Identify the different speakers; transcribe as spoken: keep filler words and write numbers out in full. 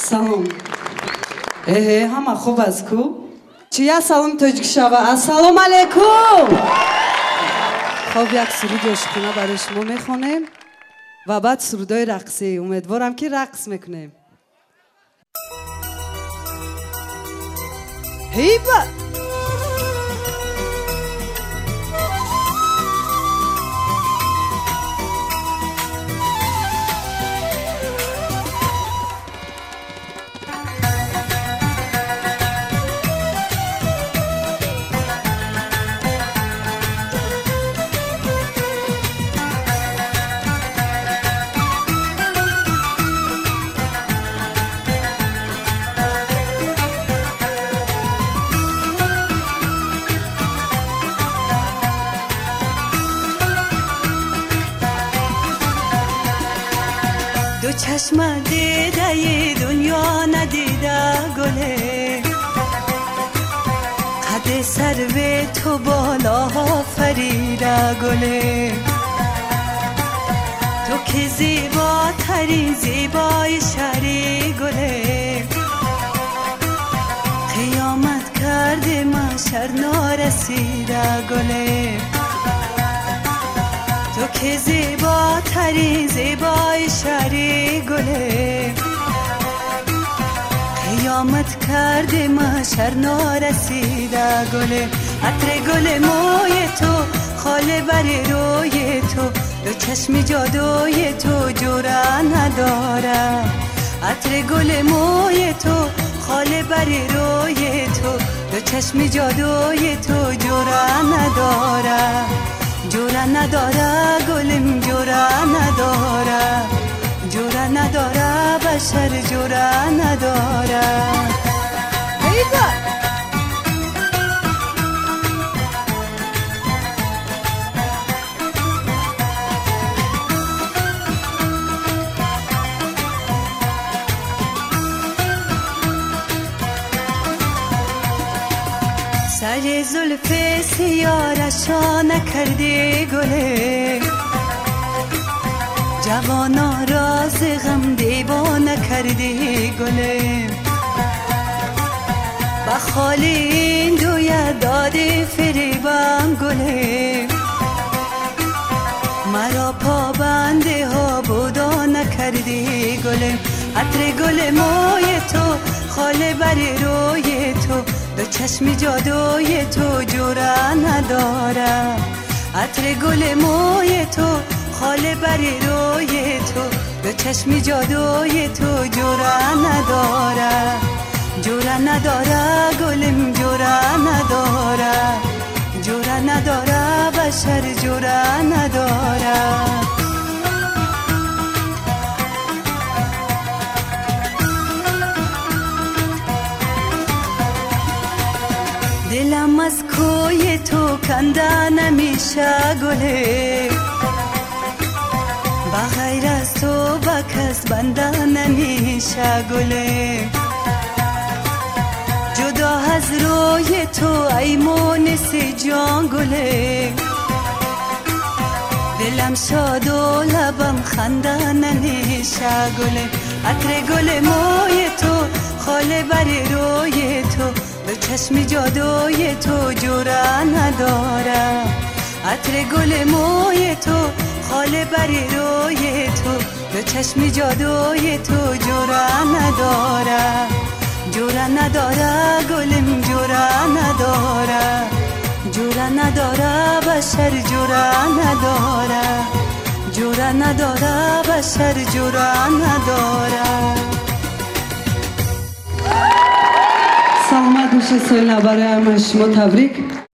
Speaker 1: Салом. Эҳе, ҳама хуб аст ку? Чия салом тоҷикшава. Ассалому алайкум. хоб як суруди ошиқона барои шумо мехонем ва баъд сурудои рақсӣ. умедворам ки рақс мекунем. ҳейба دو چشم دیده دنیا ندیده گله قد سرو تو بالا فریده گله تو که زیباترین زیبای شهری گله قیامت کرده محشر نارسیده گله تو که زیباترین زیبای شهری گله قیامت کرده محشر نارسیده گله عطر گل موی تو خاله بر روی تو دو چشم جادوی تو جوره نداره عطر گل موی تو خاله بر روی تو دو چشم جادوی تو جوره نداره جوره نداره گلم جوره نداره جوره نداره بشر جوره نداره هیدا سر زلف سیارشا نکردی گله جوانا راز غم دیوانه کردی گله با خالی این دویه دادی فریبم گله مرا پابنده ها بودا نکردی گله عطر گل موی تو خاله بر روی تو دو چشم جادوی تو جوره نداره عطر گل موی تو خاله بر روی تو دو چشم جادوی تو جوره نداره جوره نداره گلم جوره نداره جوره نداره بشر جوره نداره دلم از کوی تو کنده نمیشه گله بغیر از تو با کس بنده نمیشه گله جدا از روی تو ای مونس جان گله دلم شاد و لبم خنده نمیشه گله عطر گل موی تو خاله بر روی تو دو چشم جادوی تو جوره نداره عطر گل موی تو خاله بر روی تو دو چشم جادوی تو جوره نداره جوره نداره گلم جوره نداره جوره نداره بشر جوره نداره جوره نداره بشر جوره نداره саломат бошед. соли нав барои ҳамаи шумо табрик.